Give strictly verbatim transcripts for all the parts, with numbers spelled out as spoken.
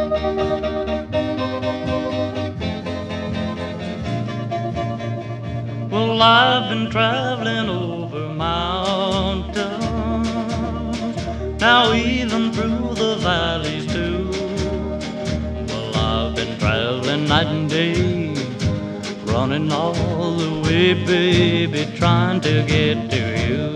Well, I've been traveling over mountains, now even through the valleys too. Well, I've been traveling night and day, running all the way, baby, trying to get to you.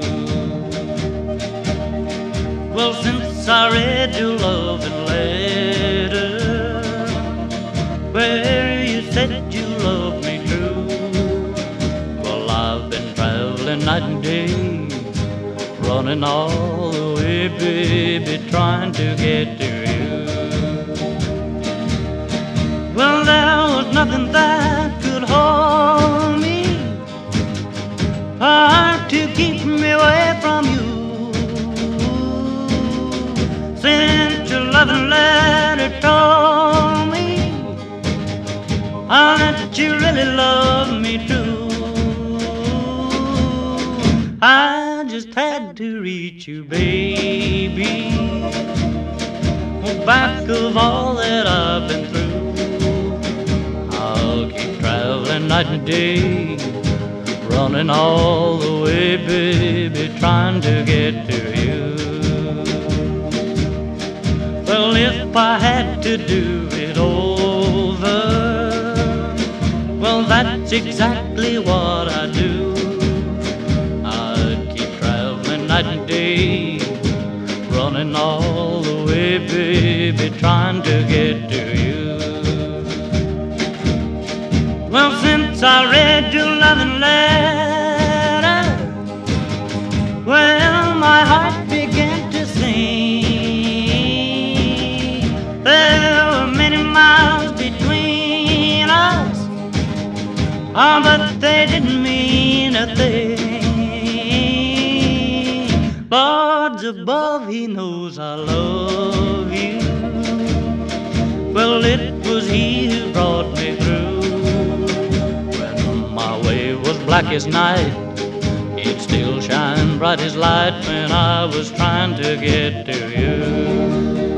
Well, since I read your loving letter, where you said you loved me true, well, I've been traveling night and day, running all the way, baby, trying to get to you. Well, there was nothing that could hold me, or to keep me away from you. Since your loving letter told me oh, that you really love me too, I just had to reach you, baby. Oh, back of all that I've been through, I'll keep traveling night and day, running all the way, baby, trying to get to you. Well, if I had to do it over, well, that's exactly what I'd do. I'd keep traveling night and day, running all the way, baby, trying to get to you. Well, since I read your loving letter, well, my heart began to sing. There were many miles between us, oh, but they didn't mean a thing. Lord's above, He knows I love you. Well, it was He who brought me through. When my way was black as night, He'd still shine bright as light when I was trying to get to you.